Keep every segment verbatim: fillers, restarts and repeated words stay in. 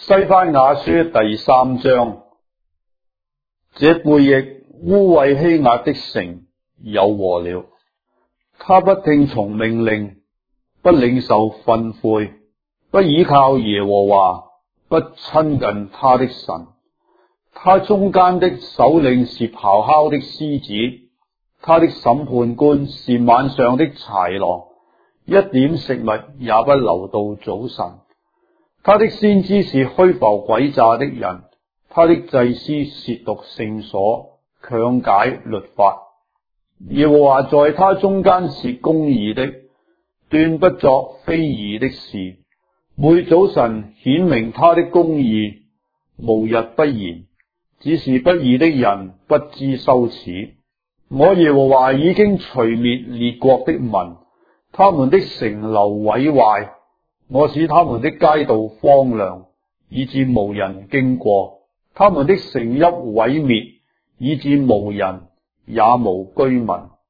西番雅書第三章，這背逆污穢欺壓的城有禍了！他不聽從命令，不領受訓誨，不倚靠耶和華，不親近他的神。他中間的首領是咆哮的獅子，他的審判官是晚上的豺狼，一點食物也不留到早晨。他的先知是虛浮詭詐的人，他的祭司褻瀆聖所，強解律法。耶和華在他中間是公義的，斷不作非義的事。每早晨顯明他的公義，無日不言。只是不義的人不知羞恥。我耶和華已經除滅列國的民，他們的城樓毀壞。我使他們的街道荒涼，以致無人經過；他們的城邑毀滅，以致無人也無居民。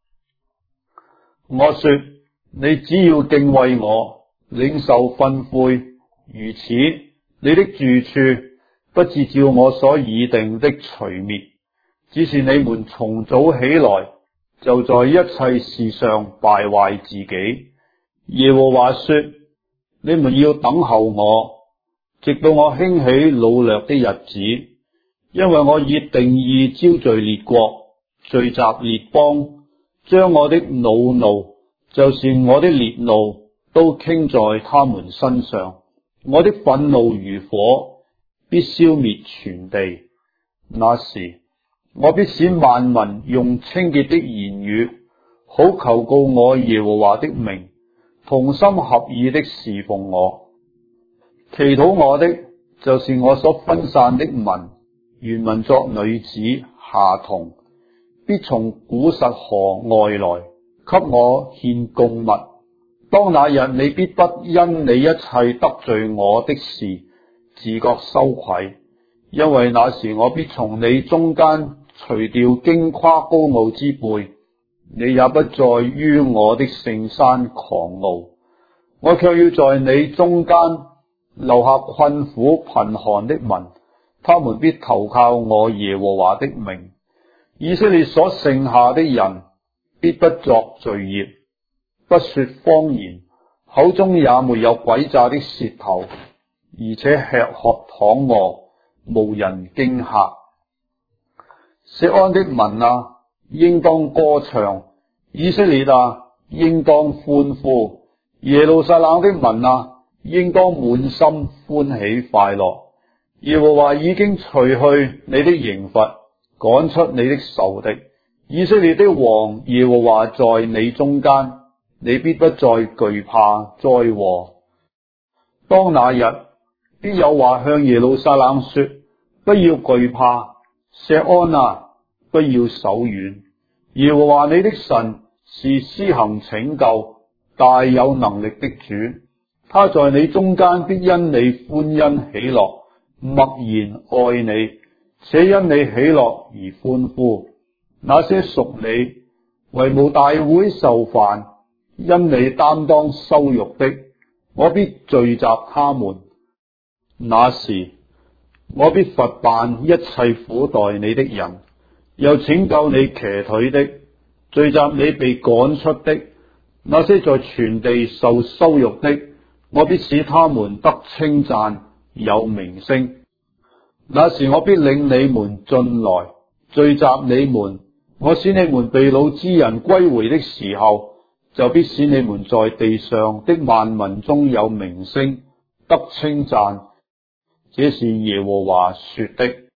我說：你只要敬畏我，領受訓誨，如此，你的住處不至照我所擬定的除滅。只是你們從早起來，就在一切事上敗壞自己。耶和華說：你們要等候我，直到我興起擄掠的日子，因為我已定意招聚列國，聚集列邦，將我的惱怒，就是我的烈怒，都傾在他們身上。我的憤怒如火，必消滅全地。那時，我必使萬民用清潔的言語，好求告我耶和華的名，同心合意的侍奉我。祈禱我的，就是我所分散的民，原文作女子孩童，必從古實河外來，給我獻供物。當那日，你必不因你一切得罪我的事自覺羞愧，因為那時我必從你中間除掉矜誇高傲之輩，你也不再於我的聖山狂傲。我卻要在你中間留下困苦貧寒的民，他們必投靠我耶和華的名。以色列所剩下的人必不作罪孽，不說謊言，口中也沒有詭詐的舌頭，而且吃喝躺臥，無人驚嚇。錫安的民啊，應當歌唱；以色列啊，應當歡呼；耶路撒冷的民啊，應當滿心歡喜快樂。耶和華已經除去你的刑罰，趕出你的仇敵。以色列的王耶和華在你中間，你必不再懼怕災禍。當那日，必有話向耶路撒冷說：不要懼怕，錫安啊，不要手軟。耶和華你的神是施行拯救、大有能力的主，他在你中間必因你歡欣喜樂，默然愛你，且因你喜樂而歡呼。那些屬你、為務大會受煩，因你擔當羞辱的，我必聚集他們。那時，我必罰辦一切苦待你的人，又拯救你騎腿的，聚集你被趕出的。那些在全地受羞辱的，我必使他們得稱讚，有名聲。那時我必領你們進來，聚集你們。我使你們被擄之人歸回的時候，就必使你們在地上的萬民中有名聲，得稱讚。這是耶和華說的。